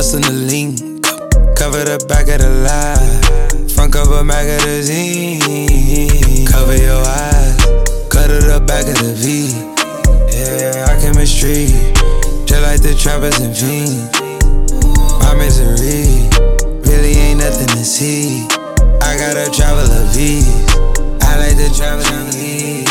sauce in the link. Cover the back of the lie. Front cover magazine. Cover your eyes. Cut to the back of the V. Yeah, our chemistry. Just like the trappers and fiends. My misery really ain't nothing to see. I gotta travel a V. I like to travel a V.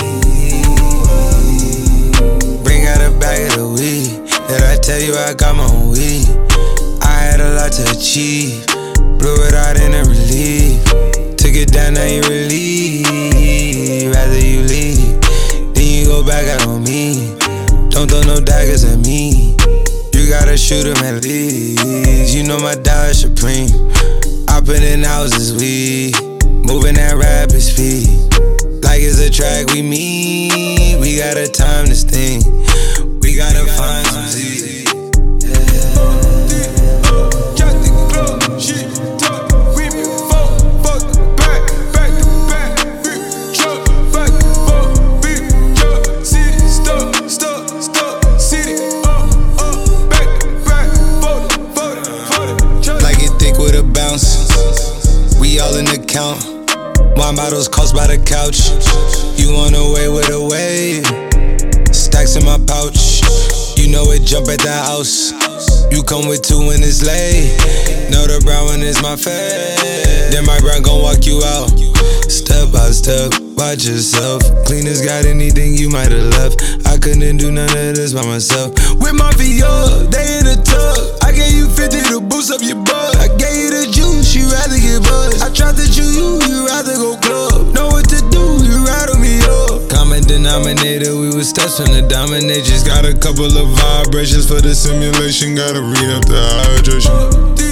Bring out a bag of the weed. Did I tell you I got my own weed? I had a lot to achieve. Blew it out in a relief. Took it down, now you relieve. Rather you leave, then you go back out on me. Don't throw no daggers at me. You gotta shoot 'em at least. You know my dollar supreme. I put in houses, we moving at rapid speed. Like it's a track we meet. We got a time this thing. We gotta find some Z. We all in the count. Wine bottles cost by the couch. You on the way with a wave. Stacks in my pouch. You know it jump at the house. You come with two when it's late. Know the brown one is my fave. Then my brown gon' walk you out. Step by step, watch yourself. Cleaners got anything you might've left. I couldn't do none of this by myself. With my VR, they in the tub. I gave you 50 to boost up your butt. I gave you the juice, you rather get buzzed. I tried to chew you rather go club. Know what to do, you rattle me up. Common denominator, we was steps from the dominate. Just got a couple of vibrations for the simulation. Gotta read up the hydration.